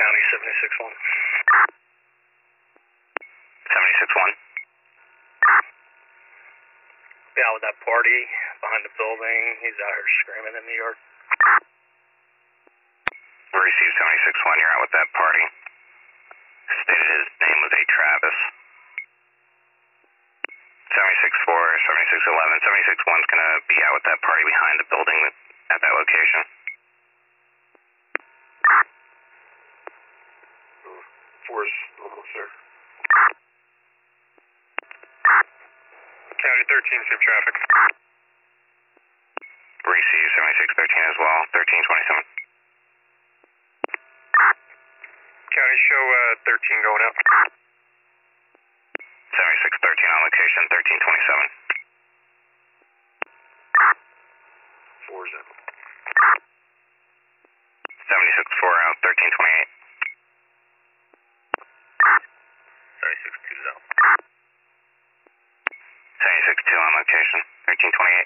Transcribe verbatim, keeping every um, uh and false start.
County seventy-six one. seventy-six one. Yeah, with that party behind the building, he's out here screaming in the yard. We received seventy-six one, you're out with that party. Stated his name was A. Travis. seventy-six four, seventy-six eleven, seventy-six one's gonna be out with that party behind the building at that location. Force, almost there. County thirteen, same traffic. Receive seventy-six thirteen as well, thirteen twenty-seven. County show uh, thirteen going out. seventy-six thirteen on location, thirteen twenty-seven. Four's in. seventy-six four out, thirteen twenty-eight. seventy-six two's out. seventy-six two on location, thirteen twenty-eight.